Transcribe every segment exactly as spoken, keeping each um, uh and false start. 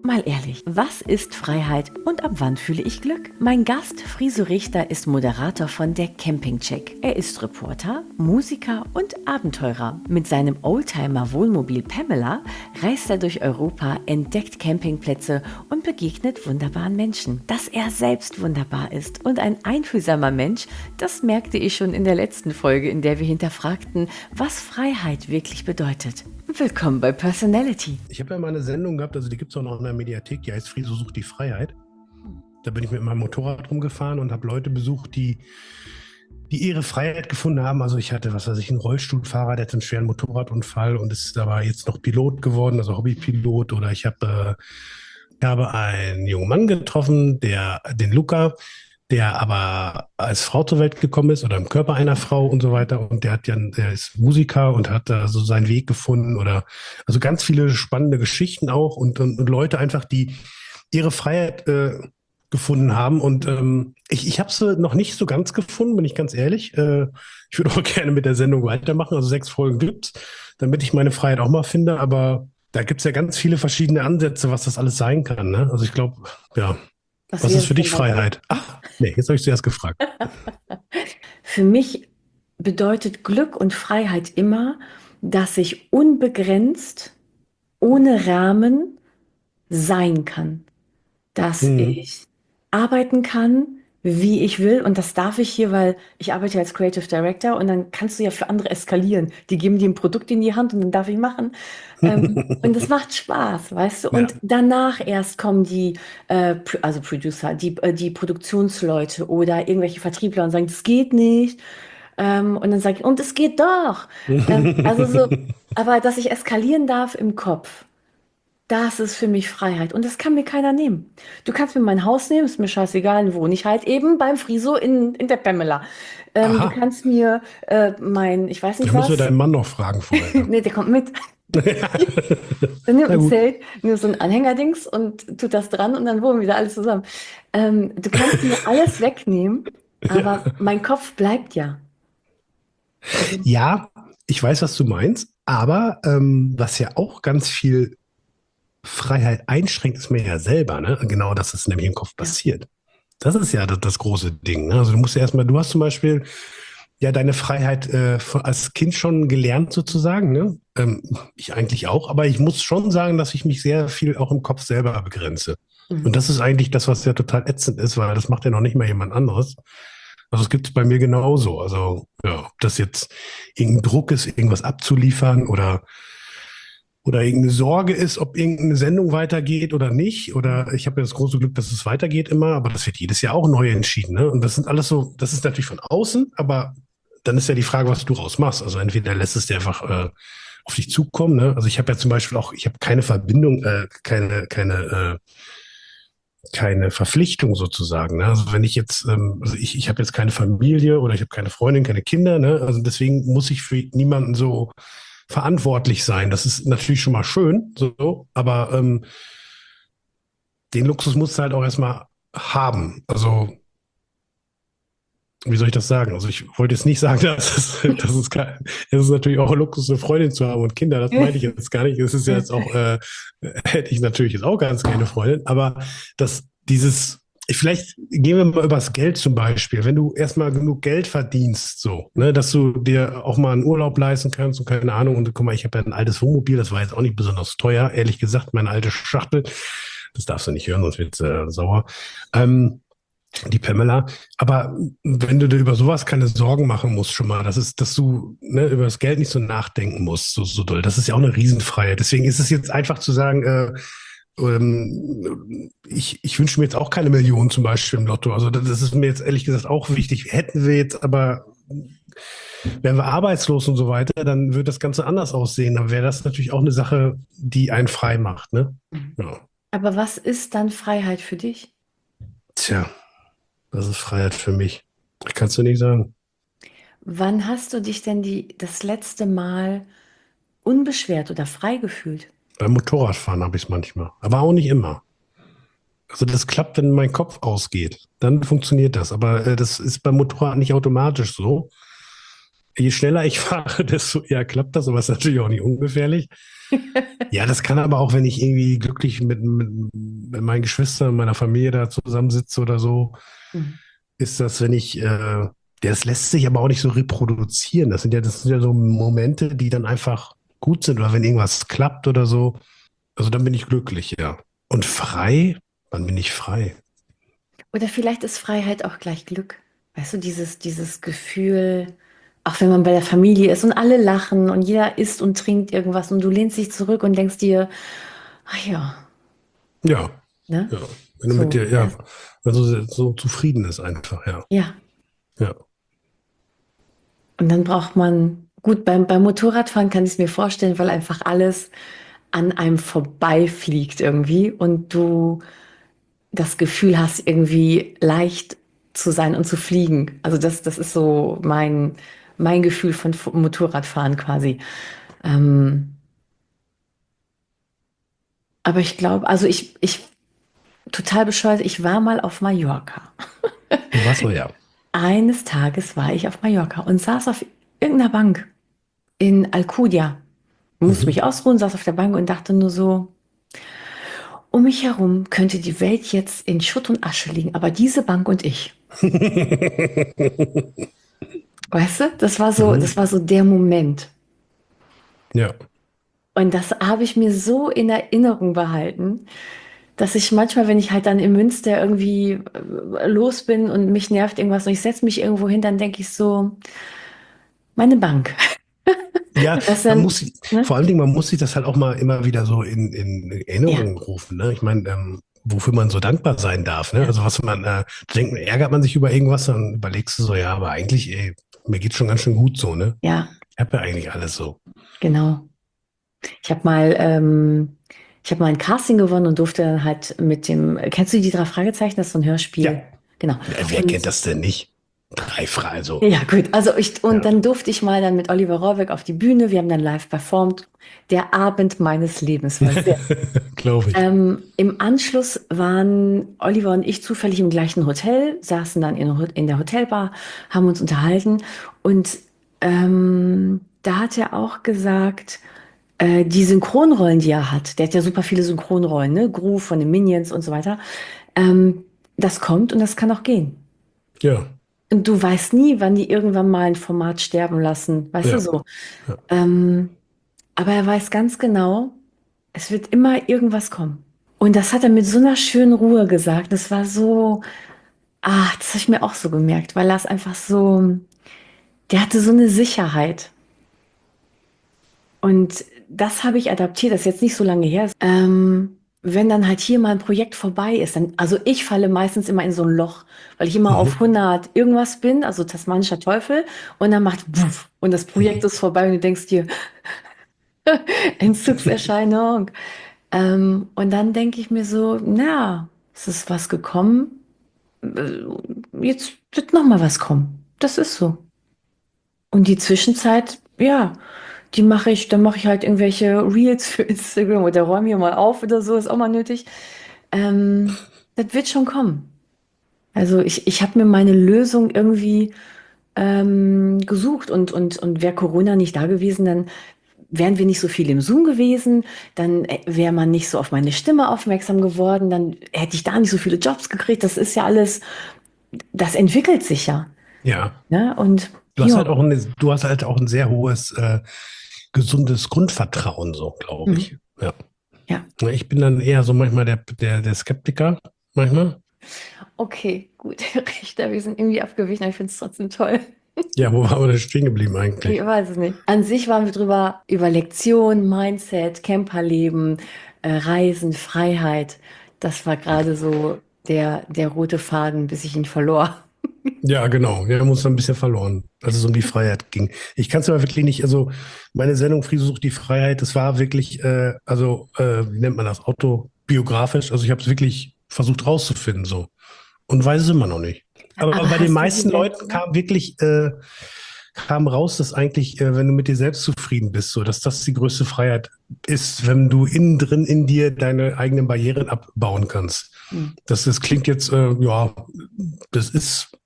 Mal ehrlich, was ist Freiheit und ab wann fühle ich Glück? Mein Gast Friso Richter ist Moderator von der Campingcheck. Er ist Reporter, Musiker und Abenteurer. Mit seinem Oldtimer-Wohnmobil Pamela reist er durch Europa, entdeckt Campingplätze und begegnet wunderbaren Menschen. Dass er selbst wunderbar ist und ein einfühlsamer Mensch, das merkte ich schon in der letzten Folge, in der wir hinterfragten, was Freiheit wirklich bedeutet. Willkommen bei Personality. Ich habe ja mal eine Sendung gehabt, also die gibt es auch noch in der Mediathek, die heißt Friso sucht die Freiheit. Da bin ich mit meinem Motorrad rumgefahren und habe Leute besucht, die, die ihre Freiheit gefunden haben. Also ich hatte, was weiß ich, einen Rollstuhlfahrer, der hatte einen schweren Motorradunfall und ist aber jetzt noch Pilot geworden, also Hobbypilot. Oder ich habe, äh, ich habe einen jungen Mann getroffen, der, den Luca, der aber als Frau zur Welt gekommen ist oder im Körper einer Frau und so weiter. Und der hat ja, der ist Musiker und hat da so seinen Weg gefunden oder, also ganz viele spannende Geschichten auch und, und, und Leute einfach, die ihre Freiheit äh, gefunden haben. Und ähm, ich, ich habe sie noch nicht so ganz gefunden, bin ich ganz ehrlich. Äh, ich würde auch gerne mit der Sendung weitermachen. Also sechs Folgen gibt's, damit ich meine Freiheit auch mal finde. Aber da gibt's ja ganz viele verschiedene Ansätze, was das alles sein kann. Ne? Also ich glaube, ja. Was, Was wäre ist für es dich denn bei dir? Freiheit? Ach, nee, jetzt habe ich zuerst gefragt. Für mich bedeutet Glück und Freiheit immer, dass ich unbegrenzt, ohne Rahmen sein kann. Dass Mhm. ich arbeiten kann, wie ich will. Und das darf ich hier, weil ich arbeite als Creative Director und dann kannst du ja für andere eskalieren. Die geben dir ein Produkt in die Hand und dann darf ich machen. Ähm, und das macht Spaß, weißt du? Ja. Und danach erst kommen die, äh, Pro- also Producer, die, äh, die Produktionsleute oder irgendwelche Vertriebler und sagen, das geht nicht. Ähm, und dann sage ich, und es geht doch. Ähm, also so, aber dass ich eskalieren darf im Kopf. Das ist für mich Freiheit und das kann mir keiner nehmen. Du kannst mir mein Haus nehmen, ist mir scheißegal, wo wohne ich halt eben beim Friso in, in der Pamela. Ähm, du Aha, kannst mir äh, mein, ich weiß da nicht müssen wir was, deinen Mann noch fragen vorher. nee, der kommt mit. Dann nimmt Na ein gut. Zelt, nimmt so ein Anhängerdings und tut das dran und dann wohnen wir wieder alle zusammen. Ähm, du kannst mir alles wegnehmen, aber mein Kopf bleibt ja. Also, Ja, ich weiß, was du meinst, aber ähm, was ja auch ganz viel Freiheit einschränkt, ist mir ja selber, ne? Genau, dass es nämlich im Kopf ja. passiert. Das ist ja das, das große Ding. Ne? Also du musst ja erstmal, du hast zum Beispiel ja deine Freiheit äh, von- als Kind schon gelernt sozusagen, ne? Ähm, ich eigentlich auch, aber ich muss schon sagen, dass ich mich sehr viel auch im Kopf selber begrenze. Und Mhm. das ist eigentlich das, was ja total ätzend ist, weil das macht ja noch nicht mal jemand anderes. Also es gibt es bei mir genauso. Also ja, ob das jetzt irgendein Druck ist, irgendwas abzuliefern oder oder irgendeine Sorge ist, ob irgendeine Sendung weitergeht oder nicht. Oder ich habe ja das große Glück, dass es weitergeht immer, aber das wird jedes Jahr auch neu entschieden. Ne? Und das sind alles so, das ist natürlich von außen, aber dann ist ja die Frage, was du raus machst. Also entweder lässt es dir einfach äh, auf dich zukommen. Ne? Also ich habe ja zum Beispiel auch, ich habe keine Verbindung, äh, keine, keine, äh, keine Verpflichtung sozusagen. Ne? Also wenn ich jetzt, ähm, also ich, ich habe jetzt keine Familie oder ich habe keine Freundin, keine Kinder. Ne? Also deswegen muss ich für niemanden so verantwortlich sein. Das ist natürlich schon mal schön, so, aber ähm, den Luxus musst du halt auch erstmal haben. Also, wie soll ich das sagen? Also, ich wollte jetzt nicht sagen, dass es, dass es, kein, es ist natürlich auch ein Luxus, eine Freundin zu haben und Kinder. Das meine ich jetzt gar nicht. Es ist ja jetzt auch, äh, hätte ich natürlich jetzt auch ganz gerne eine Freundin, aber dass dieses, vielleicht gehen wir mal übers Geld zum Beispiel. Wenn du erstmal genug Geld verdienst, so, ne, dass du dir auch mal einen Urlaub leisten kannst und keine Ahnung. Und guck mal, ich habe ja ein altes Wohnmobil, das war jetzt auch nicht besonders teuer, ehrlich gesagt, meine alte Schachtel. Das darfst du nicht hören, sonst wird's äh, sauer. Ähm, die Pamela. Aber wenn du dir über sowas keine Sorgen machen musst, schon mal, das ist, dass du ne, über das Geld nicht so nachdenken musst, so, so doll. Das ist ja auch eine Riesenfreiheit. Deswegen ist es jetzt einfach zu sagen, äh, ähm, ich, ich wünsche mir jetzt auch keine Millionen zum Beispiel im Lotto. Also das ist mir jetzt ehrlich gesagt auch wichtig. Hätten wir jetzt aber, wären wir arbeitslos und so weiter, dann würde das Ganze anders aussehen. Dann wäre das natürlich auch eine Sache, die einen frei macht. Ne? Ja. Aber was ist dann Freiheit für dich? Tja, das ist Freiheit für mich. Kannst du nicht sagen. Wann hast du dich denn die, das letzte Mal unbeschwert oder frei gefühlt? Beim Motorradfahren habe ich es manchmal, aber auch nicht immer. Also das klappt, wenn mein Kopf ausgeht. Dann funktioniert das. Aber äh, das ist beim Motorrad nicht automatisch so. je schneller ich fahre, desto eher klappt das, aber ist natürlich auch nicht ungefährlich. Ja, das kann aber auch, wenn ich irgendwie glücklich mit, mit, mit meinen Geschwistern, meiner Familie da zusammensitze oder so, Mhm. ist das, wenn ich, äh, das lässt sich aber auch nicht so reproduzieren. Das sind ja, das sind ja so Momente, die dann einfach gut sind oder wenn irgendwas klappt oder so. Also dann bin ich glücklich, ja. Und frei, wann bin ich frei? Oder vielleicht ist Freiheit auch gleich Glück. Weißt du, dieses, dieses Gefühl, auch wenn man bei der Familie ist und alle lachen und jeder isst und trinkt irgendwas und du lehnst dich zurück und denkst dir, ach ja, Ja, ne? ja. Wenn du mit So, dir, ja, das, also so zufrieden ist einfach, ja. ja. Ja. Und dann braucht man, gut, beim, beim Motorradfahren kann ich es mir vorstellen, weil einfach alles an einem vorbeifliegt irgendwie und du das Gefühl hast, irgendwie leicht zu sein und zu fliegen. Also das, das ist so mein, mein Gefühl von F- Motorradfahren quasi. Ähm, aber ich glaube, also ich, ich, total bescheuert, ich war mal auf Mallorca. Du warst so, ja. Eines Tages war ich auf Mallorca und saß auf irgendeiner Bank in Alcudia. Musste Mhm. mich ausruhen, saß auf der Bank und dachte nur so, um mich herum könnte die Welt jetzt in Schutt und Asche liegen, aber diese Bank und ich. Weißt du, das war so, das Mhm. war so der Moment. Ja. Und das habe ich mir so in Erinnerung behalten, dass ich manchmal, wenn ich halt dann in Münster irgendwie äh, los bin und mich nervt irgendwas und ich setze mich irgendwo hin, dann denke ich so, meine Bank. Ja, Das man dann, muss, ne? vor allen Dingen, man muss sich das halt auch mal immer wieder so in, in Ja, Erinnerung rufen, ne? Ich meine, ähm, wofür man so dankbar sein darf, ne? ja, Also was man, äh, denkt, ärgert man sich über irgendwas, dann überlegst du so, ja, aber eigentlich, ey, mir geht's schon ganz schön gut so, ne? ja, Ich habe ja eigentlich alles so. genau. Ich habe mal, ähm, ich habe mal ein Casting gewonnen und durfte dann halt mit dem, kennst du die drei Fragezeichen? Das ist so ein Ja. Hörspiel. Genau. Ja, wer Und kennt das denn nicht? Drei Fragen, also, ja, gut. Also ich, und ja, dann durfte ich mal dann mit Oliver Rohrbeck auf die Bühne. Wir haben dann live performt. Der Abend meines Lebens war sehr. glaube ich. Ähm, im Anschluss waren Oliver und ich zufällig im gleichen Hotel, saßen dann in, in der Hotelbar, haben uns unterhalten und ähm, da hat er auch gesagt, äh, die Synchronrollen, die er hat, der hat ja super viele Synchronrollen, ne? Gru von den Minions und so weiter, ähm, das kommt und das kann auch gehen. Ja, Und du weißt nie, wann die irgendwann mal ein Format sterben lassen, weißt du ja, so. ja, Ähm, aber er weiß ganz genau, es wird immer irgendwas kommen. Und das hat er mit so einer schönen Ruhe gesagt. Das war so, ah, das habe ich mir auch so gemerkt, weil er es einfach so, der hatte so eine Sicherheit. Und das habe ich adaptiert, das ist jetzt nicht so lange her. Ähm, wenn dann halt hier mal ein Projekt vorbei ist, dann, also ich falle meistens immer in so ein Loch, weil ich immer auf mhm. hundert irgendwas bin, also tasmanischer Teufel, und dann macht wuff, und das Projekt ist vorbei und du denkst dir, Entzugserscheinung. Ähm, und dann denke ich mir so, na, es ist was gekommen, äh, jetzt wird noch mal was kommen. Das ist so. Und die Zwischenzeit, ja, die mache ich, dann mache ich halt irgendwelche Reels für Instagram oder räume hier mal auf oder so, ist auch mal nötig. Ähm, das wird schon kommen. Also ich, ich habe mir meine Lösung irgendwie ähm, gesucht und, und, und wäre Corona nicht da gewesen, dann wären wir nicht so viel im Zoom gewesen, dann äh, wäre man nicht so auf meine Stimme aufmerksam geworden, dann hätte ich da nicht so viele Jobs gekriegt. Das ist ja alles, das entwickelt sich ja. Ja. Ne? Und Du hast ja, halt auch ein, du hast halt auch ein sehr hohes, äh, gesundes Grundvertrauen, so, glaube mhm. ich. Ja. Ja, Ja, ich bin dann eher so manchmal der, der, der Skeptiker, manchmal. okay, gut, Richter, wir sind irgendwie abgewichen, aber ich finde es trotzdem toll. Ja, wo waren wir denn stehen geblieben Ich eigentlich? weiß es nicht. An sich waren wir drüber über Lektion, Mindset, Camperleben, äh, Reisen, Freiheit. Das war gerade so der, der rote Faden, bis ich ihn verlor. Ja, genau. Wir haben uns dann ein bisschen verloren, als es um die Freiheit ging. Ich kann es aber wirklich nicht, also meine Sendung Friso sucht die Freiheit, das war wirklich, äh, also, äh, wie nennt man das, autobiografisch. Also ich habe es wirklich versucht rauszufinden, so. Und weiß es immer noch nicht. Aber Aber bei den hast du die meisten Leuten Sendung? kam wirklich, äh, kam raus, dass eigentlich, äh, wenn du mit dir selbst zufrieden bist, so, dass das die größte Freiheit ist, wenn du innen drin in dir deine eigenen Barrieren abbauen kannst. Hm. Das, das klingt jetzt, äh, ja, das ist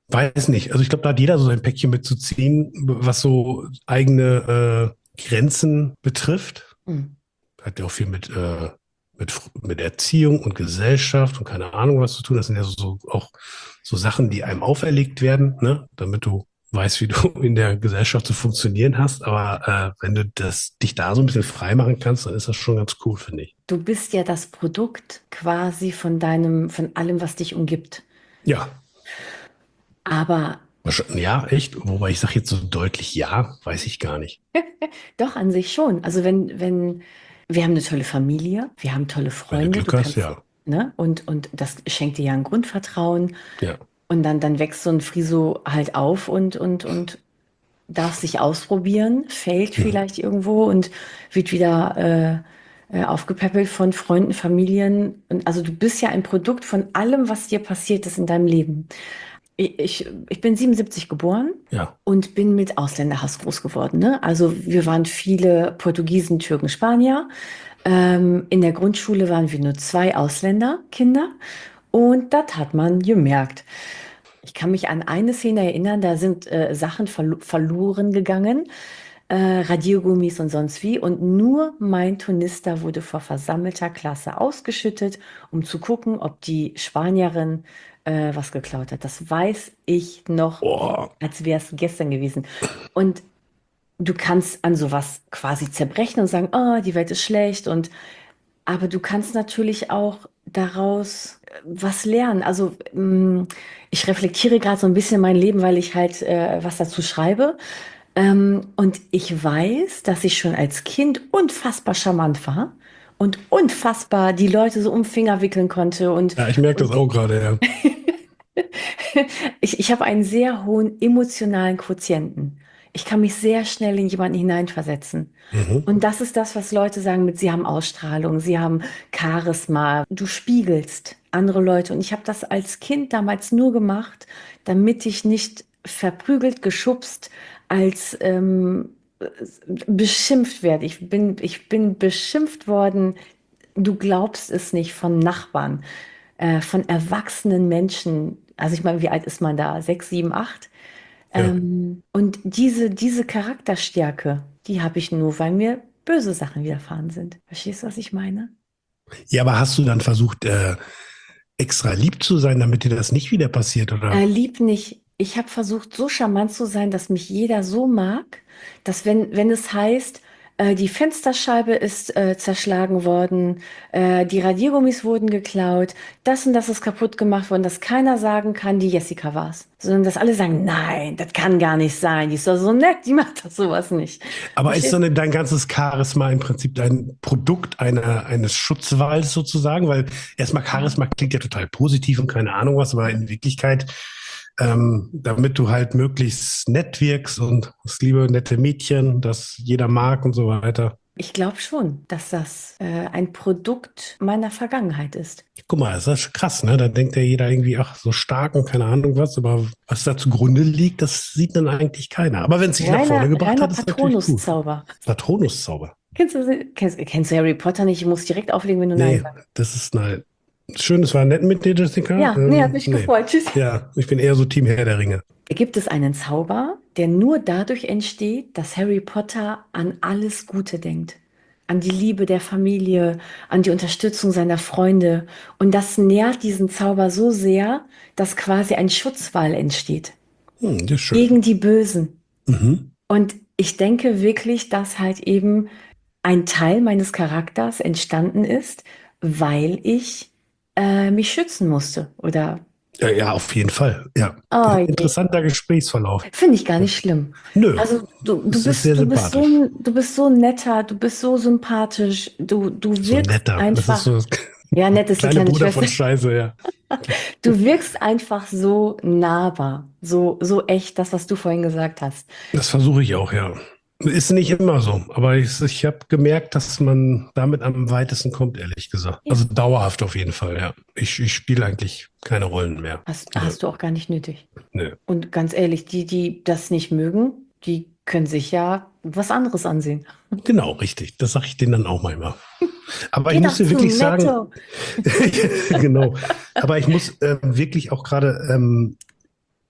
weiß nicht. Also ich glaube, da hat jeder so sein Päckchen mitzuziehen, was so eigene äh, Grenzen betrifft. Hm. Hat ja auch viel mit, äh, mit, mit Erziehung und Gesellschaft und keine Ahnung was zu tun. Das sind ja so, so auch so Sachen, die einem auferlegt werden, ne? Damit du weißt, wie du in der Gesellschaft zu funktionieren hast. Aber äh, wenn du das, dich da so ein bisschen frei machen kannst, dann ist das schon ganz cool, finde ich. Du bist ja das Produkt quasi von deinem, von allem, was dich umgibt. Ja, Aber wahrscheinlich- ja, echt. Wobei ich sage jetzt so deutlich ja, weiß ich gar nicht. doch an sich schon. Also wenn, wenn, wir haben eine tolle Familie, wir haben tolle Wenn du Freunde, du Glück hast, kannst, ja. ne? Und, und das schenkt dir ja ein Grundvertrauen. Ja. Und dann, dann wächst so ein Friso halt auf und, und, und darf sich ausprobieren, fällt Mhm. vielleicht irgendwo und wird wieder äh, äh, aufgepäppelt von Freunden, Familien. Und also du bist ja ein Produkt von allem, was dir passiert ist in deinem Leben. Ich, ich, ich bin siebenundsiebzig geboren Ja. und bin mit Ausländerhass groß geworden. Ne? Also wir waren viele Portugiesen, Türken, Spanier. Ähm, in der Grundschule waren wir nur zwei Ausländerkinder und das hat man gemerkt. Ich kann mich an eine Szene erinnern, da sind äh, Sachen verlo verloren gegangen, äh, Radiergummis und sonst wie. Und nur mein Tornister wurde vor versammelter Klasse ausgeschüttet, um zu gucken, ob die Spanierin äh, was geklaut hat. Das weiß ich noch, wie, Oh. als wäre es gestern gewesen. Und du kannst an sowas quasi zerbrechen und sagen, oh, die Welt ist schlecht und aber du kannst natürlich auch daraus äh, was lernen. Also mh, ich reflektiere gerade so ein bisschen mein Leben, weil ich halt äh, was dazu schreibe. Ähm, und ich weiß, dass ich schon als Kind unfassbar charmant war und unfassbar die Leute so um den Finger wickeln konnte. Und, Ja, ich merke das und auch gerade, ja. ich, ich habe einen sehr hohen emotionalen Quotienten. Ich kann mich sehr schnell in jemanden hineinversetzen. Mhm. Und das ist das, was Leute sagen mit, sie haben Ausstrahlung, sie haben Charisma. Du spiegelst andere Leute. Und ich habe das als Kind damals nur gemacht, damit ich nicht verprügelt, geschubst, als ähm, beschimpft werde. Ich bin, ich bin beschimpft worden, du glaubst es nicht, von Nachbarn, äh, von erwachsenen Menschen. Also ich meine, wie alt ist man da? Sechs, sieben, acht? Ja. Ähm, und diese, diese Charakterstärke, die habe ich nur, weil mir böse Sachen widerfahren sind. Verstehst du, was ich meine? Ja, aber hast du dann versucht, äh, extra lieb zu sein, damit dir das nicht wieder passiert, Äh, oder? lieb nicht. Ich habe versucht, so charmant zu sein, dass mich jeder so mag, dass wenn, wenn es heißt, äh, die Fensterscheibe ist äh, zerschlagen worden, äh, die Radiergummis wurden geklaut, das und das ist kaputt gemacht worden, dass keiner sagen kann, die Jessica war's. Sondern dass alle sagen, nein, das kann gar nicht sein, die ist doch so nett, die macht doch sowas nicht. Aber ist Verstehst dann dein ganzes Charisma im Prinzip dein Produkt einer, eines Schutzwalls sozusagen? Weil erstmal du? Charisma klingt ja total positiv und keine Ahnung was, aber in Wirklichkeit, ähm, damit du halt möglichst nett wirkst und das liebe nette Mädchen, das jeder mag und so weiter. Ich glaube schon, dass das äh, ein Produkt meiner Vergangenheit ist. Guck mal, das ist krass, ne? Da denkt ja jeder irgendwie, ach, so stark und keine Ahnung was, aber was da zugrunde liegt, das sieht dann eigentlich keiner. Aber wenn es sich nach vorne Reiner, gebracht reiner hat, ist natürlich gut. Patronuszauber. Patronuszauber. Kennst du, kennst, kennst du Harry Potter nicht? Ich muss direkt auflegen, wenn du Nein Nee, sagst. das ist nein. Schön, es war nett mit dir, Jessica. Ja, nee, hat Ähm, mich nee. gefreut. Tschüss. Ja, ich bin eher so Team Herr der Ringe. Gibt es einen Zauber, der nur dadurch entsteht, dass Harry Potter an alles Gute denkt? An die Liebe der Familie, an die Unterstützung seiner Freunde. Und das nährt diesen Zauber so sehr, dass quasi ein Schutzwall entsteht Hm, das ist schön. gegen die Bösen. Mhm. Und ich denke wirklich, dass halt eben ein Teil meines Charakters entstanden ist, weil ich äh, mich schützen musste. Oder, Ja, ja, auf jeden Fall. Ja. oh je, Interessanter Gesprächsverlauf. finde ich gar nicht schlimm. Nö, Also du, du es ist sehr bist, du bist so, sympathisch. ein- du bist so netter, du bist so sympathisch, du, du So wirkst netter. Das ist einfach, so das ja, nett ist die kleine kleine Bruder Schwester, von Scheiße, ja. du wirkst einfach so nahbar, so, so echt, das, was du vorhin gesagt hast. Das versuche ich auch, ja. Ist nicht immer so, aber ich, ich habe gemerkt, dass man damit am weitesten kommt, ehrlich gesagt. Ja. Also dauerhaft auf jeden Fall, ja. Ich, ich spiele eigentlich keine Rollen mehr. Hast, Nö, hast du auch gar nicht nötig. nö. Und ganz ehrlich, die, die das nicht mögen, die können sich ja was anderes ansehen. Genau, richtig. Das sage ich denen dann auch manchmal. Aber ich Geh muss doch dir zu wirklich sagen, Netto. genau. Aber ich muss äh, wirklich auch gerade ähm,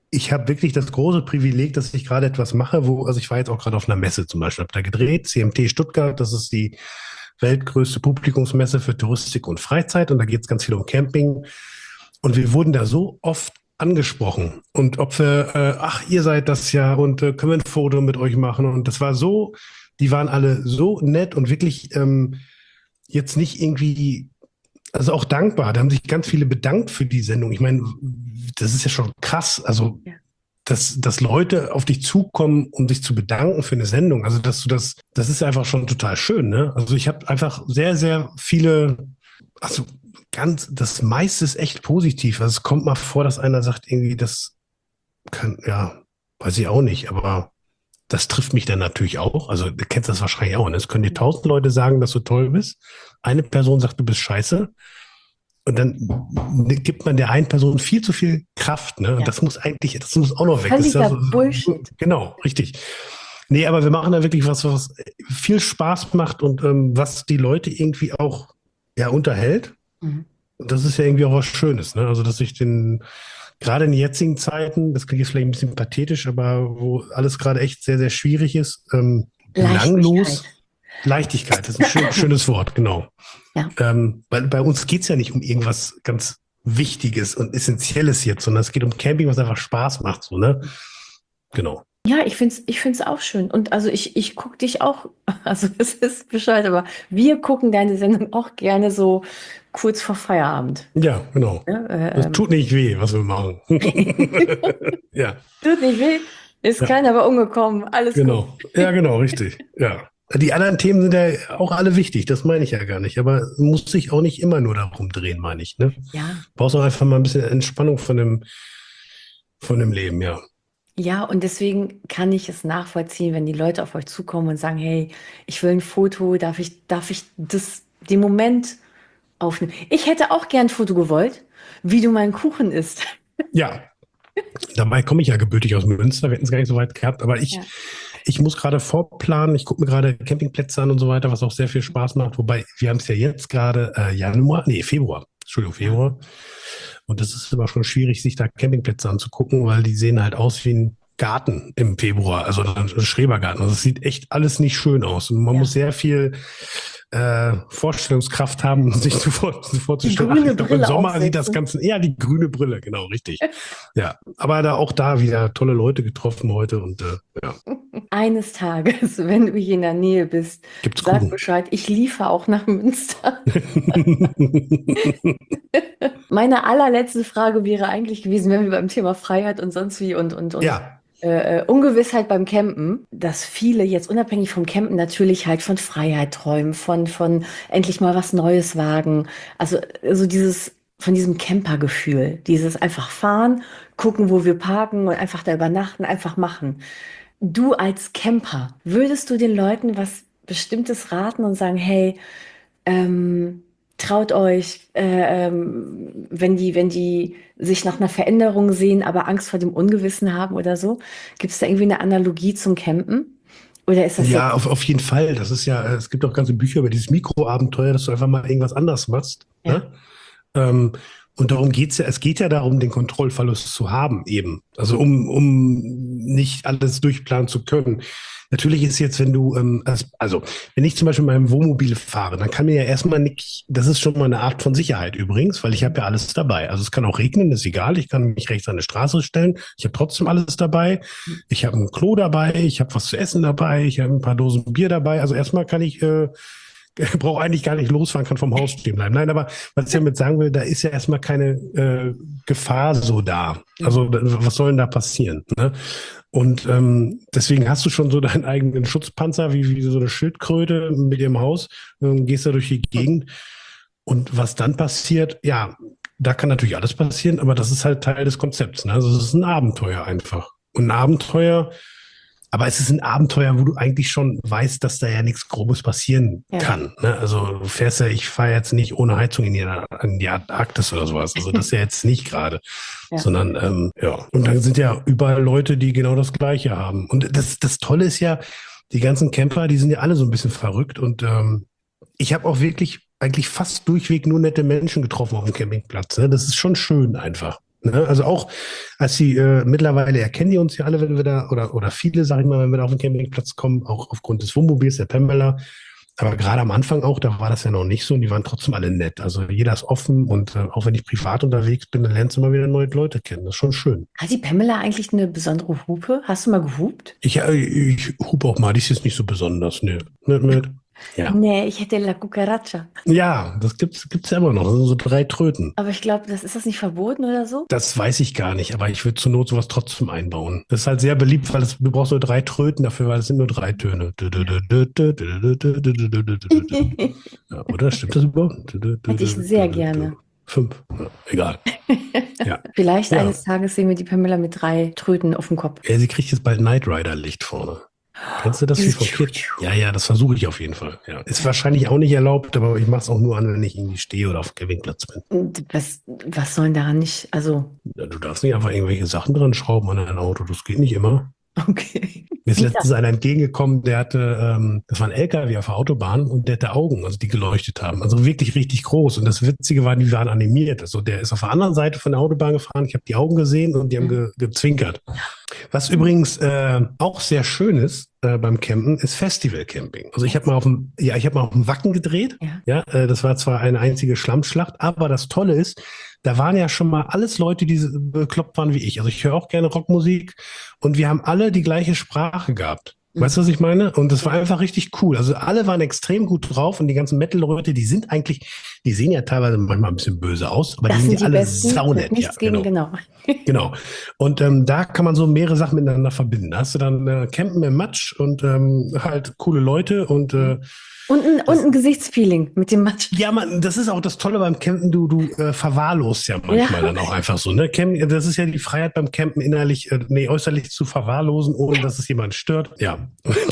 ich habe wirklich das große Privileg, dass ich gerade etwas mache, wo, also ich war jetzt auch gerade auf einer Messe zum Beispiel, habe da gedreht, C M T Stuttgart, das ist die weltgrößte Publikumsmesse für Touristik und Freizeit und da geht es ganz viel um Camping. Und wir wurden da so oft angesprochen und ob wir, äh, ach, ihr seid das ja und äh, können wir ein Foto mit euch machen und das war so, die waren alle so nett und wirklich ähm, jetzt nicht irgendwie, also auch dankbar. Da haben sich ganz viele bedankt für die Sendung. Ich meine, das ist ja schon krass, also Ja. dass, dass Leute auf dich zukommen, um sich zu bedanken für eine Sendung. Also dass du das, das ist einfach schon total schön, ne? Also ich habe einfach sehr, sehr viele, also ganz, das meiste ist echt positiv. Also es kommt mal vor, dass einer sagt, irgendwie, das kann, ja, weiß ich auch nicht, aber das trifft mich dann natürlich auch. Also du kennst das wahrscheinlich auch. Ne? Es können dir tausend Leute sagen, dass du toll bist. Eine Person sagt, du bist scheiße. Und dann gibt man der einen Person viel zu viel Kraft. Ne? Und Ja. das muss eigentlich, das muss auch noch weg. Das ist Völliger ja so, Bullshit. genau, richtig. Nee, aber wir machen da wirklich was, was viel Spaß macht und ähm, was die Leute irgendwie auch ja, unterhält. Mhm. Und das ist ja irgendwie auch was Schönes. Ne? Also, dass ich den, gerade in jetzigen Zeiten, das klingt jetzt vielleicht ein bisschen pathetisch, aber wo alles gerade echt sehr, sehr schwierig ist, ähm, belanglos. Leichtigkeit, das ist ein schön, schönes Wort, genau. Ja. Ähm, weil bei uns geht es ja nicht um irgendwas ganz Wichtiges und Essentielles jetzt, sondern es geht um Camping, was einfach Spaß macht, so, ne? Genau. Ja, ich finde es ich find's auch schön. Und also ich, ich gucke dich auch, also es ist Bescheid, aber wir gucken deine Sendung auch gerne so kurz vor Feierabend. Ja, genau. Ja, äh, Das ähm, tut nicht weh, was wir machen. Ja, tut nicht weh, ist Ja. keiner aber umgekommen, alles gut. genau. Ja, genau, richtig. Ja. Die anderen Themen sind ja auch alle wichtig, das meine ich ja gar nicht. Aber muss sich auch nicht immer nur darum drehen, meine ich, ne? Ja, Brauchst auch einfach mal ein bisschen Entspannung von dem, von dem Leben, ja. ja, und deswegen kann ich es nachvollziehen, wenn die Leute auf euch zukommen und sagen, hey, ich will ein Foto, darf ich, darf ich das, den Moment aufnehmen? Ich hätte auch gern ein Foto gewollt, wie du meinen Kuchen isst. Ja, dabei komme ich ja gebürtig aus Münster. Wir hätten es gar nicht so weit gehabt. Aber ich, Ja. ich muss gerade vorplanen. Ich gucke mir gerade Campingplätze an und so weiter, was auch sehr viel Spaß macht. Wobei, wir haben es ja jetzt gerade äh, Januar, nee, Februar. Entschuldigung, Februar. Und das ist immer schon schwierig, sich da Campingplätze anzugucken, weil die sehen halt aus wie ein Garten im Februar, also ein Schrebergarten. Also es sieht echt alles nicht schön aus. Und man Ja. muss sehr viel äh, Vorstellungskraft haben, um sich zuvor, vorzustellen. grüne Ach, ich glaube, im Brille Sommer sieht das aufsetzen. Ganze, ja, die grüne Brille, genau, richtig. Ja, aber da auch da wieder tolle Leute getroffen heute und äh, ja, Eines Tages, wenn du hier in der Nähe bist, gibt's sag Kuchen. Bescheid, ich liefere auch nach Münster. Meine allerletzte Frage wäre eigentlich gewesen, wenn wir beim Thema Freiheit und sonst wie und, und, und Ja, äh, äh, Ungewissheit beim Campen, dass viele jetzt unabhängig vom Campen natürlich halt von Freiheit träumen, von, von endlich mal was Neues wagen. Also, also dieses, von diesem Campergefühl, dieses einfach fahren, gucken, wo wir parken und einfach da übernachten, einfach machen. Du als Camper, würdest du den Leuten was Bestimmtes raten und sagen, hey, ähm, traut euch, äh, ähm, wenn die, wenn die sich nach einer Veränderung sehen, aber Angst vor dem Ungewissen haben oder so? Gibt es da irgendwie eine Analogie zum Campen? Oder ist das ja, jetzt, auf, auf jeden Fall. Das ist ja, äh, es gibt auch ganze Bücher über dieses Mikroabenteuer, dass du einfach mal irgendwas anders machst. ja, Ne? Ähm, und darum geht's ja, es geht ja darum, den Kontrollverlust zu haben eben. Also um, um nicht alles durchplanen zu können. Natürlich ist jetzt, wenn du, ähm, als- also wenn ich zum Beispiel mit meinem Wohnmobil fahre, dann kann mir ja erstmal nicht, das ist schon mal eine Art von Sicherheit übrigens, weil ich habe ja alles dabei. Also es kann auch regnen, ist egal, ich kann mich rechts an die Straße stellen, ich habe trotzdem alles dabei. Ich habe ein Klo dabei, ich habe was zu essen dabei, ich habe ein paar Dosen Bier dabei. Also erstmal kann ich äh, brauche eigentlich gar nicht losfahren, kann vom Haus stehen bleiben. Nein, aber was ich damit sagen will, da ist ja erstmal keine äh, Gefahr so da. Also da- was soll denn da passieren? Ne? Und ähm, deswegen hast du schon so deinen eigenen Schutzpanzer, wie, wie so eine Schildkröte mit ihrem Haus, ähm, gehst da durch die Gegend. Und was dann passiert, ja, da kann natürlich alles passieren, aber das ist halt Teil des Konzepts. Ne? Also es ist ein Abenteuer einfach. Und ein Abenteuer, aber es ist ein Abenteuer, wo du eigentlich schon weißt, dass da ja nichts Grobes passieren Ja. kann. Ne? Also du fährst ja, ich fahre jetzt nicht ohne Heizung in die, in die Arktis oder sowas. Also das ist ja jetzt nicht gerade. Ja. Sondern ähm, ja. Und dann sind ja überall Leute, die genau das Gleiche haben. Und das, das Tolle ist ja, die ganzen Camper, die sind ja alle so ein bisschen verrückt. Und ähm, ich habe auch wirklich eigentlich fast durchweg nur nette Menschen getroffen auf dem Campingplatz. Ne? Das ist schon schön einfach. Ne? Also auch, als sie äh, mittlerweile erkennen die uns ja alle, wenn wir da, oder, oder viele, sag ich mal, wenn wir da auf den Campingplatz kommen, auch aufgrund des Wohnmobils, der Pamela. Aber gerade am Anfang auch, da war das ja noch nicht so und die waren trotzdem alle nett. Also jeder ist offen und äh, auch wenn ich privat unterwegs bin, dann lernst du immer wieder neue Leute kennen. Das ist schon schön. Hat die Pamela eigentlich eine besondere Hupe? Hast du mal gehupt? Ich, äh, ich hupe auch mal, die ist jetzt nicht so besonders. Ne, ne, ne. Ja. Nee, ich hätte La Cucaracha. Ja, das gibt's, gibt's ja immer noch. Das sind so drei Tröten. Aber ich glaube, das ist das nicht verboten oder so? Das weiß ich gar nicht, aber ich würde zur Not sowas trotzdem einbauen. Das ist halt sehr beliebt, weil es, du brauchst nur drei Tröten dafür, weil es sind nur drei Töne. Ja, oder? Stimmt das überhaupt? Hätte ich sehr gerne. Fünf. Ja, egal. Ja. Vielleicht Ja. eines Tages sehen wir die Pamela mit drei Tröten auf dem Kopf. Ja, sie kriegt jetzt bald Knight Rider Licht vorne. Kennst du das wie vom Kind? Ja, ja, das versuche ich auf jeden Fall. Ja. Ist wahrscheinlich auch nicht erlaubt, aber ich mache es auch nur an, wenn ich irgendwie stehe oder auf dem Campingplatz bin. Und Was, was sollen daran nicht? Also, Ja, du darfst nicht einfach irgendwelche Sachen dran schrauben an dein Auto. Das geht nicht immer. okay. Mir ist Wie letztens einer entgegengekommen, der hatte, ähm, das war ein L K W auf der Autobahn und der hatte Augen, also die geleuchtet haben. Also wirklich richtig groß. Und das Witzige war, die waren animiert. Also der ist auf der anderen Seite von der Autobahn gefahren. Ich habe die Augen gesehen und die haben ge gezwinkert. Was übrigens äh, auch sehr schön ist äh, beim Campen, ist Festival-Camping. Also ich habe mal auf dem, ja, ich habe mal auf dem Wacken gedreht. Ja. Ja, äh, das war zwar eine einzige Schlammschlacht, aber das Tolle ist, da waren ja schon mal alles Leute, die so bekloppt waren wie ich. Also ich höre auch gerne Rockmusik und wir haben alle die gleiche Sprache gehabt. Weißt du, was ich meine? Und das war einfach richtig cool. Also alle waren extrem gut drauf und die ganzen Metal-Leute, die sind eigentlich, die sehen ja teilweise manchmal ein bisschen böse aus, aber Das die sind sind ja die alle Besten. saunett. Nichts Ja, gegen, genau. genau. Genau. Und ähm, da kann man so mehrere Sachen miteinander verbinden. Da hast du dann äh, Campen im Matsch und ähm, halt coole Leute und äh, Und ein, und ein Gesichtsfeeling mit dem Matsch. ja, man, das ist auch das Tolle beim Campen, du, du äh, verwahrlost ja manchmal Ja. dann auch einfach so, ne? Camp, das ist ja die Freiheit beim Campen innerlich, äh, nee, äußerlich zu verwahrlosen, ohne dass es jemand stört. Ja,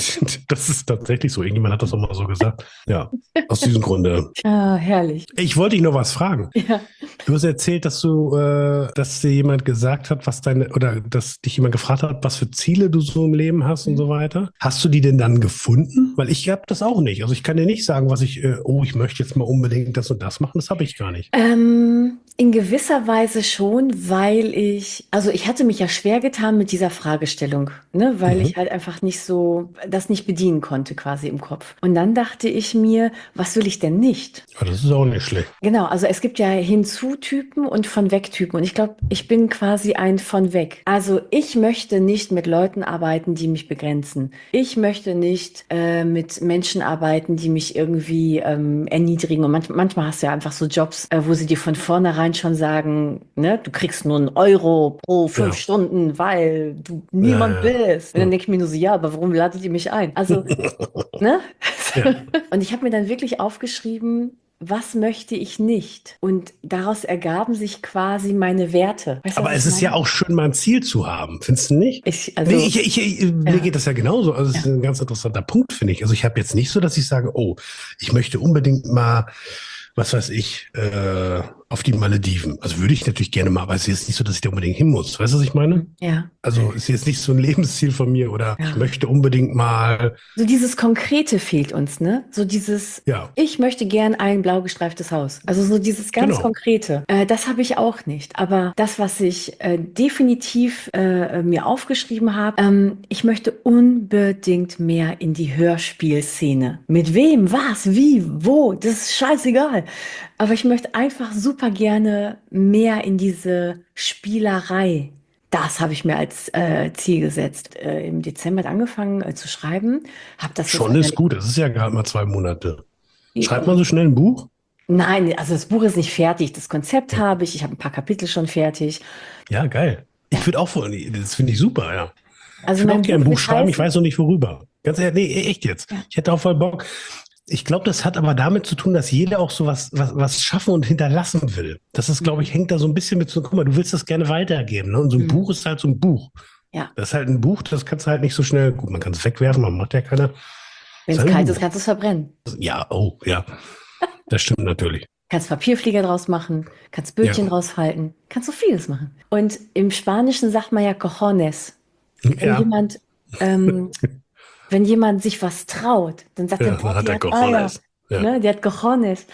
das ist tatsächlich so. Irgendjemand hat das auch mal so gesagt. Ja, aus diesem Grunde. Ah, herrlich. Ich wollte dich noch was fragen. Ja. Du hast erzählt, dass du, äh, dass dir jemand gesagt hat, was deine, oder dass dich jemand gefragt hat, was für Ziele du so im Leben hast und so weiter. Hast du die denn dann gefunden? Weil ich habe das auch nicht. Also ich kann dir nicht sagen, was ich, äh, oh, ich möchte jetzt mal unbedingt das und das machen. Das habe ich gar nicht. Ähm, in gewisser Weise schon, weil ich, also ich hatte mich ja schwer getan mit dieser Fragestellung, ne, weil Mhm. ich halt einfach nicht so, das nicht bedienen konnte quasi im Kopf. Und dann dachte ich mir, was will ich denn nicht? Ja, das ist auch nicht schlecht. Genau, also es gibt ja Hinzu-Typen und Von-Weg-Typen. Und ich glaube, ich bin quasi ein Von-Weg. Also ich möchte nicht mit Leuten arbeiten, die mich begrenzen. Ich möchte nicht äh, mit Menschen arbeiten, die mich irgendwie ähm, erniedrigen. Und manch, manchmal hast du ja einfach so Jobs, äh, wo sie dir von vornherein schon sagen, ne, du kriegst nur einen Euro pro fünf Ja. Stunden, weil du niemand Ja, ja. bist. Und dann denke ich mir nur so, ja, aber warum ladet ihr mich ein? Also, ne? Ja. Und ich habe mir dann wirklich aufgeschrieben, was möchte ich nicht? Und daraus ergaben sich quasi meine Werte. Weißt du, Aber was es ich ist ja meine? auch schön, mal ein Ziel zu haben. Findest du nicht? Ich, also, Nee, ich, ich, ich, mir ja. geht das ja genauso. Also es ist Ja. ein ganz interessanter Punkt, finde ich. Also ich habe jetzt nicht so, dass ich sage, oh, ich möchte unbedingt mal, was weiß ich, äh, auf die Malediven. Also würde ich natürlich gerne mal, aber es ist jetzt nicht so, dass ich da unbedingt hin muss. Weißt du, was ich meine? Ja. Also ist jetzt nicht so ein Lebensziel von mir oder Ja. ich möchte unbedingt mal, So dieses Konkrete fehlt uns, ne? So dieses, ja, ich möchte gern ein blau gestreiftes Haus. Also so dieses ganz Genau. Konkrete. Äh, das habe ich auch nicht. Aber das, was ich äh, definitiv äh, mir aufgeschrieben habe, ähm, ich möchte unbedingt mehr in die Hörspielszene. Mit wem, was, wie, wo, das ist scheißegal. Aber ich möchte einfach super gerne mehr in diese Spielerei. Das habe ich mir als äh, Ziel gesetzt. Äh, im Dezember hat angefangen äh, zu schreiben, habe das jetzt schon ist gut. Das ist ja gerade mal zwei Monate. Schreibt man so schnell ein Buch? Nein, also das Buch ist nicht fertig. Das Konzept habe ich. Ich habe ein paar Kapitel schon fertig. Ja, geil. Ich würde auch, voll- das finde ich super, ja. Ich Also würde auch mein gerne ein Buch Buch wird schreiben, ich heißen, weiß noch nicht worüber. Ganz ehrlich, nee, echt jetzt. Ja. Ich hätte auch voll Bock. Ich glaube, das hat aber damit zu tun, dass jeder auch so was, was, was schaffen und hinterlassen will. Das ist, glaube ich, hängt da so ein bisschen mit so, guck mal, du willst das gerne weitergeben. Ne? Und so ein Mhm. Buch ist halt so ein Buch. ja, Das ist halt ein Buch, das kannst du halt nicht so schnell, gut, man kann es wegwerfen, man macht ja keiner. wenn es Ist halt ein kalt Buch. ist, kannst du es verbrennen. Ja, oh, ja. Das stimmt natürlich. Kannst Papierflieger draus machen, kannst Bötchen Ja. draus falten, kannst so vieles machen. Und im Spanischen sagt man ja cojones. Wenn Ja, jemand, ähm, wenn jemand sich was traut, dann sagt ja, er, dann boah, hat die er hat Eier, Cojones. Ja. ne, die hat cojones.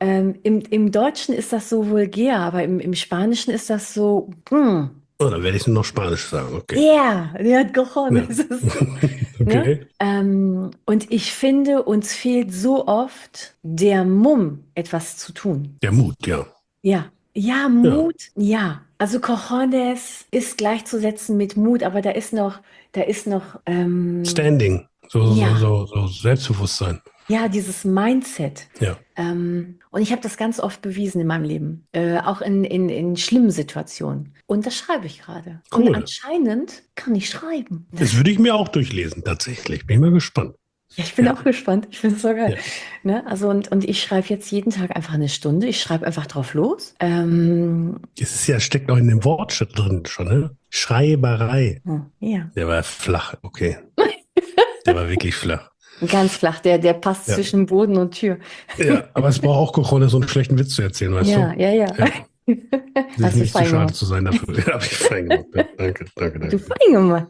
Ähm, im, im Deutschen ist das so vulgär, aber im, im Spanischen ist das so, mm, Oh, dann werde ich nur noch Spanisch sagen. Okay. yeah, der hat Ja. cojones. Ne? Okay. Ähm, und ich finde, uns fehlt so oft der Mumm, etwas zu tun. Der Mut, ja. Ja, ja, Ja. Mut, ja. Also Cojones ist gleichzusetzen mit Mut, aber da ist noch, da ist noch, ähm, Standing. So, so, ja, so, so Selbstbewusstsein. ja, dieses Mindset. Ja. Ähm, und ich habe das ganz oft bewiesen in meinem Leben, äh, auch in, in, in schlimmen Situationen. Und das schreibe ich gerade. Und Cool. anscheinend kann ich schreiben. Das würde ich mir auch durchlesen, tatsächlich. Bin ich mal gespannt. Ja, ich bin Ja. auch gespannt. Ich finde es so geil. Ja. Ne? Also und, und ich schreibe jetzt jeden Tag einfach eine Stunde. Ich schreibe einfach drauf los. Ähm, Das ist ja, steckt auch in dem Wort drin schon, ne? Schreiberei. hm, ja. Der war flach, okay. Der war wirklich flach. Ganz flach, der, der passt Ja. zwischen Boden und Tür. Ja, aber es braucht auch Cojones, so einen schlechten Witz zu erzählen, weißt Ja, du? ja, ja. Ja. Sich Hast du nicht zu fein schade gemacht. zu sein dafür. Ja, habe ich fein gemacht. Ja, danke, danke, Du danke. fein gemacht.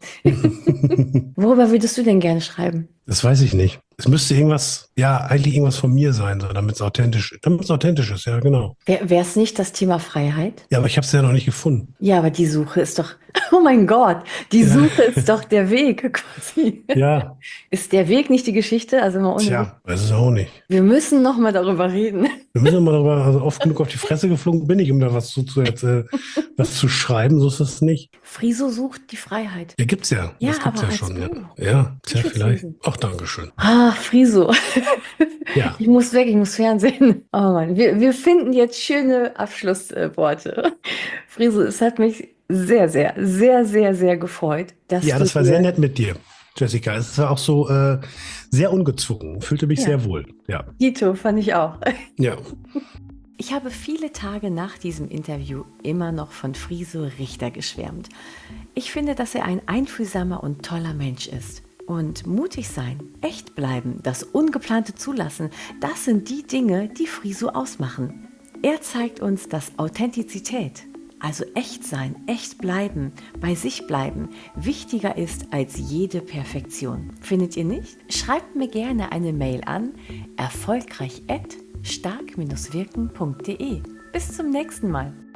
Worüber würdest du denn gerne schreiben? Das weiß ich nicht. Es müsste irgendwas, ja, eigentlich irgendwas von mir sein, so, damit es authentisch, damit es authentisch ist, ja, genau. Wäre es nicht das Thema Freiheit? Ja, aber ich habe es ja noch nicht gefunden. Ja, aber die Suche ist doch, oh mein Gott, die Ja. Suche ist doch der Weg quasi. Ja, Ist der Weg nicht die Geschichte? Also mal ohne Witz. tja, weiß es auch nicht. Wir müssen noch mal darüber reden. Wir müssen mal darüber, also oft genug auf die Fresse geflogen bin ich, um da was zu, zu, äh, was zu schreiben, so ist das nicht. Friso sucht die Freiheit. Ja, gibt's ja. Ja, das gibt's aber ja als schon, ja. Buch. Ja, tja, Ich will's vielleicht. lesen. Ach, Dankeschön. Ah, Friso. Ja. Ich muss weg, ich muss Fernsehen. Oh Mann, wir, wir finden jetzt schöne Abschlussworte. Friso, es hat mich sehr, sehr, sehr, sehr, sehr gefreut, dass Ja, du das war dir- sehr nett mit dir, Jessica. Es war auch so äh, sehr ungezwungen. Fühlte mich Ja. sehr wohl. Ja. Dito, fand ich auch. Ja. Ich habe viele Tage nach diesem Interview immer noch von Friso Richter geschwärmt. Ich finde, dass er ein einfühlsamer und toller Mensch ist. Und mutig sein, echt bleiben, das Ungeplante zulassen, das sind die Dinge, die Friso ausmachen. Er zeigt uns, dass Authentizität, also echt sein, echt bleiben, bei sich bleiben, wichtiger ist als jede Perfektion. Findet ihr nicht? Schreibt mir gerne eine Mail an erfolgreich at stark-wirken punkt de. Bis zum nächsten Mal.